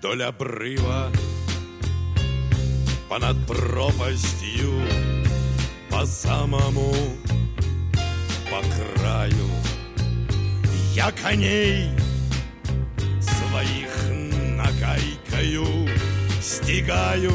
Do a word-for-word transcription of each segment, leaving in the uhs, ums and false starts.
вдоль обрыва, понад пропастью, по самому, по краю. Я коней своих нагайкою стигаю,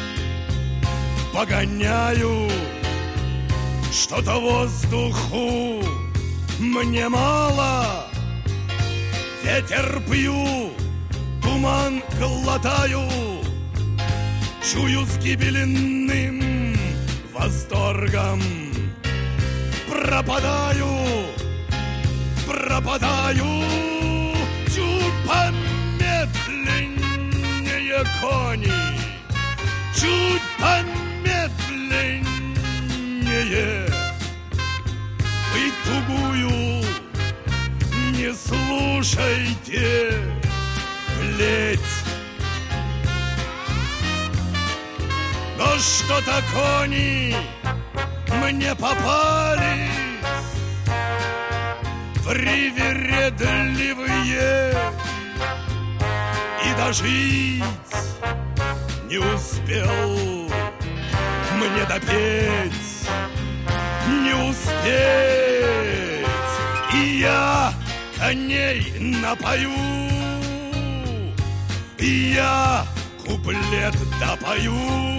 погоняю. Что-то воздуху мне мало, ветер пью, туман глотаю, чую с гибельным восторгом. Пропадаю, пропадаю, чуть помедленнее кони, чуть помедленнее. Вы тугую не слушайте, плеть. Но что-то кони мне попались привередливые, и дожить не успел мне допеть, не успеть. И я коней напою, и я куплет допою.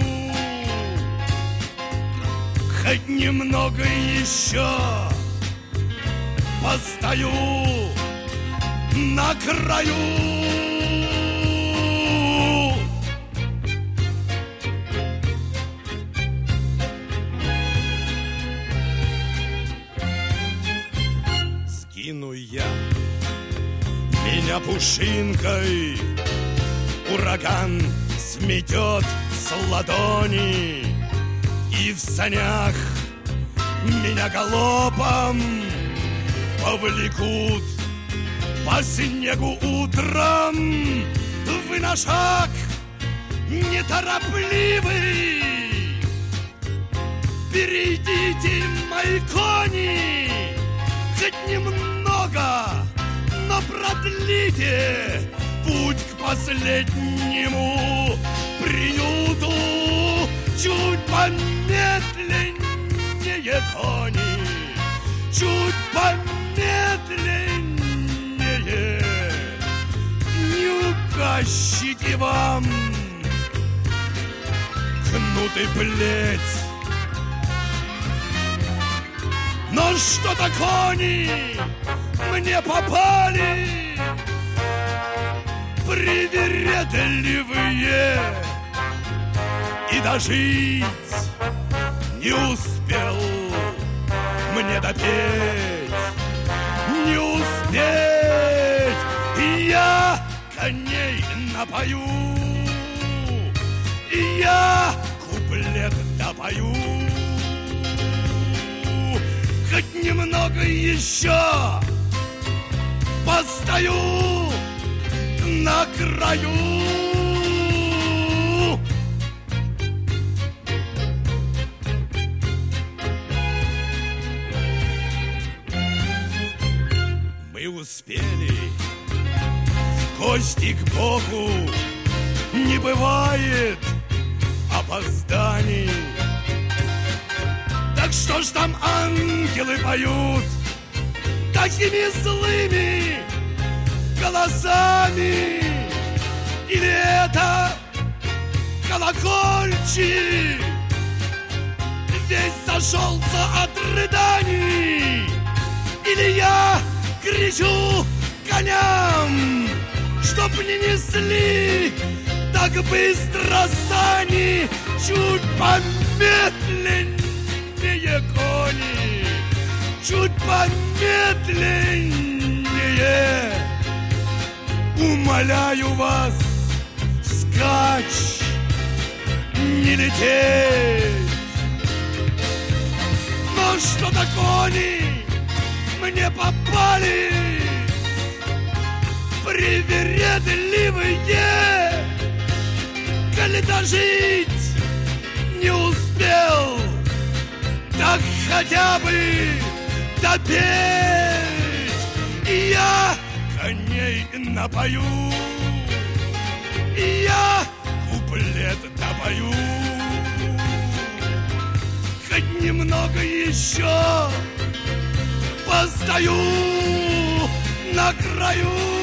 Хоть немного еще постою на краю. Скину я меня пушинкой, ураган сметет с ладони, и в санях меня галопом повлекут по снегу утром. Вы на шаг неторопливый, перейдите, мои кони, хоть немного, но продлите путь к последнему приюту. Чуть помедленнее, кони, чуть помедленнее. Не указчики вам кнут и плеть. Но что-то кони мне попали привередливые, и дожить не успел мне допеть, не успеть. И я коней напою, и я куплет допою. Хоть немного еще постою на краю. Успели в гости к Богу, не бывает опозданий. Так что ж там ангелы поют такими злыми голосами? Или это колокольчик весь зашелся от рыданий? Или я кричу коням, чтоб не несли так быстро сани? Чуть помедленнее, кони, чуть помедленнее. Умоляю вас, вскачь, не лететь. Но что-то кони мне попали привередливые, коли дожить не успел, так хотя бы допеть. И я коней напою, и я куплет допою. Хоть немного еще постою на краю.